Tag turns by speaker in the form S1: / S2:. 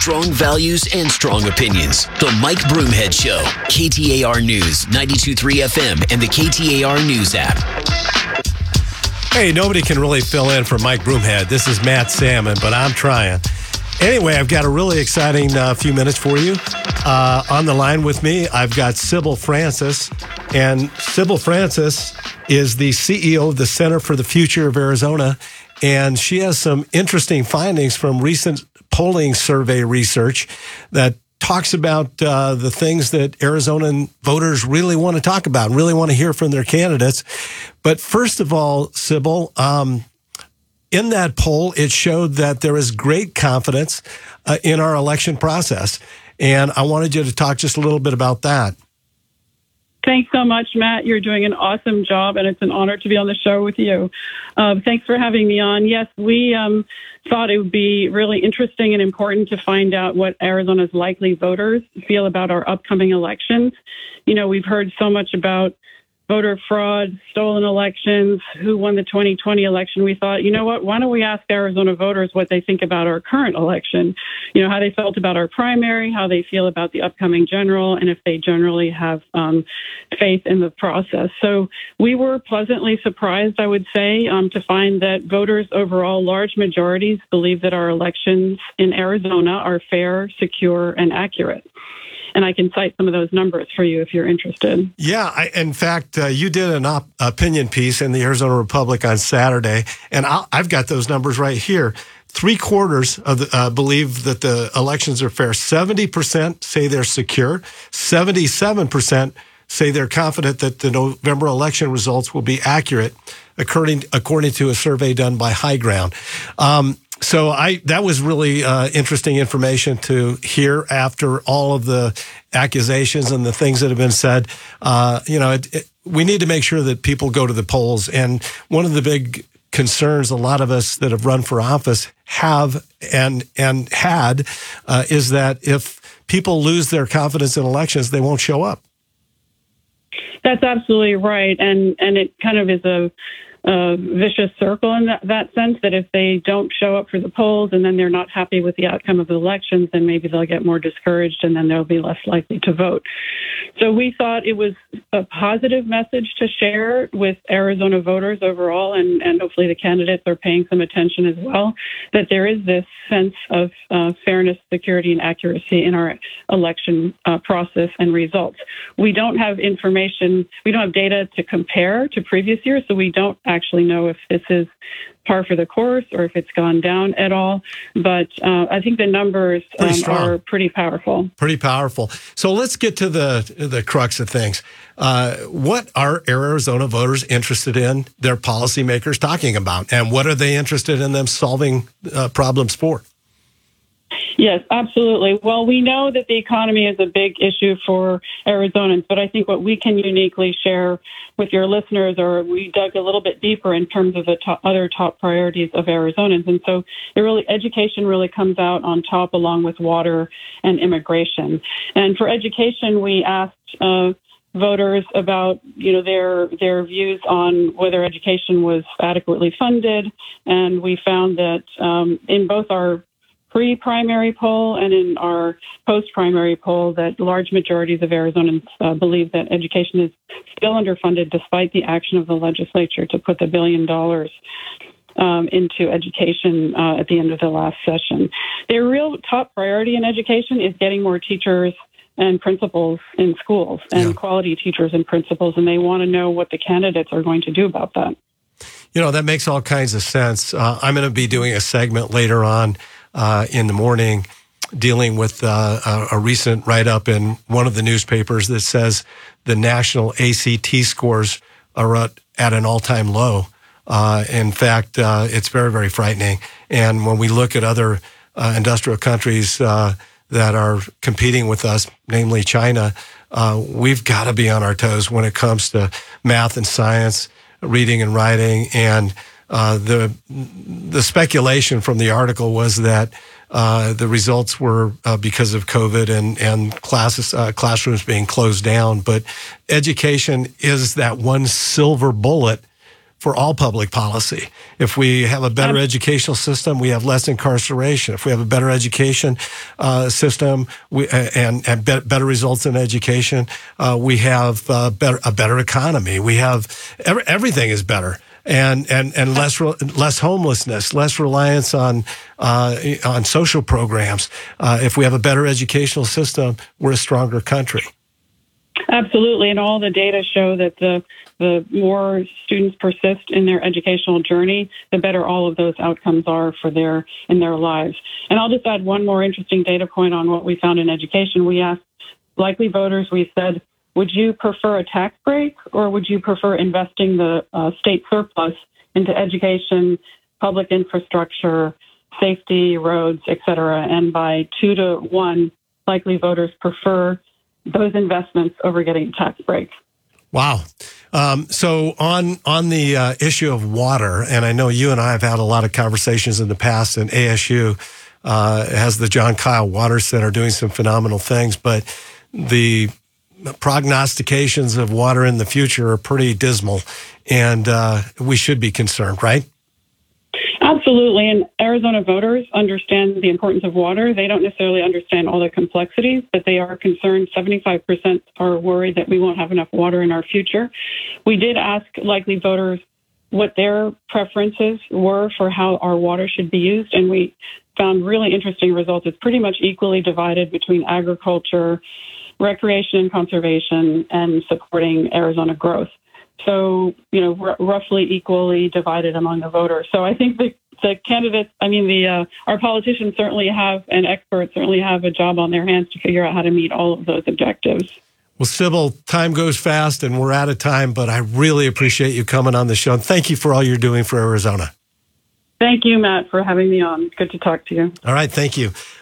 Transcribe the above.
S1: Strong values and strong opinions. The Mike Broomhead Show. KTAR News, 92.3 FM, and the KTAR News app.
S2: Hey, nobody can really fill in for Mike Broomhead. This is Matt Salmon, but I'm trying. Anyway, I've got a really exciting few minutes for you. On the line with me, I've got Sybil Francis. And Sybil Francis is the CEO of the Center for the Future of Arizona. And she has some interesting findings from recent polling survey research that talks about the things that Arizonan voters really want to talk about and really want to hear from their candidates. But first of all, Sybil, in that poll, it showed that there is great confidence in our election process. And I wanted you to talk just a little bit about that.
S3: Thanks so much, Matt. You're doing an awesome job, and it's an honor to be on the show with you. Thanks for having me on. Yes, we thought it would be really interesting and important to find out what Arizona's likely voters feel about our upcoming elections. You know, we've heard so much about voter fraud, stolen elections, who won the 2020 election. We thought, you know what, why don't we ask Arizona voters what they think about our current election? You know, how they felt about our primary, how they feel about the upcoming general, and if they generally have faith in the process. So we were pleasantly surprised, I would say, to find that voters overall, large majorities, believe that our elections in Arizona are fair, secure, and accurate. And I can cite some of those numbers for you if you're interested.
S2: Yeah, in fact, you did an opinion piece in the Arizona Republic on Saturday, and I've got those numbers right here. 3/4 of believe that the elections are fair. 70% say they're secure. 77% say they're confident that the November election results will be accurate, according to a survey done by High Ground. So that was really interesting information to hear after all of the accusations and the things that have been said. We need to make sure that people go to the polls. And one of the big concerns a lot of us that have run for office have and had is that if people lose their confidence in elections, they won't show up.
S3: That's absolutely right. And it kind of is a vicious circle in that sense, that if they don't show up for the polls and then they're not happy with the outcome of the elections, then maybe they'll get more discouraged and then they'll be less likely to vote. So we thought it was a positive message to share with Arizona voters overall, and hopefully the candidates are paying some attention as well, that there is this sense of fairness, security, and accuracy in our election process and results. We don't have information, we don't have data to compare to previous years, so we don't actually know if this is par for the course or if it's gone down at all. But I think the numbers are pretty powerful. Pretty
S2: powerful. So let's get to the crux of things. What are Arizona voters interested in their policymakers talking about? And what are they interested in them solving problems for?
S3: Yes, absolutely. Well, we know that the economy is a big issue for Arizonans, but I think what we can uniquely share with your listeners, or we dug a little bit deeper in terms of the other top priorities of Arizonans. And so education really comes out on top, along with water and immigration. And for education, we asked voters about, their views on whether education was adequately funded. And we found that in both our pre-primary poll and in our post-primary poll, that large majorities of Arizonans believe that education is still underfunded despite the action of the legislature to put the $1 billion into education at the end of the last session. Their real top priority in education is getting more teachers and principals in schools and quality teachers and principals, and they want to know what the candidates are going to do about that.
S2: That makes all kinds of sense. I'm going to be doing a segment later on in the morning dealing with a recent write-up in one of the newspapers that says the national ACT scores are at an all-time low. In fact, it's very, very frightening. And when we look at other industrial countries that are competing with us, namely China, we've got to be on our toes when it comes to math and science, reading and writing. And the speculation from the article was that the results were because of COVID and classrooms being closed down. But education is that one silver bullet for all public policy. If we have a better educational system, we have less incarceration. If we have a better education system and better results in education, we have a better economy. We have everything is better. And less homelessness, less reliance on social programs. If we have a better educational system, we're a stronger country.
S3: Absolutely, and all the data show that the more students persist in their educational journey, the better all of those outcomes are in their lives. And I'll just add one more interesting data point on what we found in education. We asked likely voters, we said, would you prefer a tax break or would you prefer investing the state surplus into education, public infrastructure, safety, roads, et cetera? And by 2-1, likely voters prefer those investments over getting a tax break. Wow.
S2: So on the issue of water, and I know you and I have had a lot of conversations in the past, and ASU has the John Kyle Water Center doing some phenomenal things, but the prognostications of water in the future are pretty dismal, and we should be concerned, right?
S3: Absolutely. And Arizona voters understand the importance of water. They don't necessarily understand all the complexities, but they are concerned. 75% are worried that we won't have enough water in our future. We did ask likely voters what their preferences were for how our water should be used, and we found really interesting results. It's pretty much equally divided between agriculture, recreation and conservation, and supporting Arizona growth. So, roughly equally divided among the voters. So I think the candidates, our politicians certainly have, and experts certainly have a job on their hands to figure out how to meet all of those objectives.
S2: Well, Sybil, time goes fast and we're out of time, but I really appreciate you coming on the show. And thank you for all you're doing for Arizona.
S3: Thank you, Matt, for having me on. Good to talk to you.
S2: All right, thank you.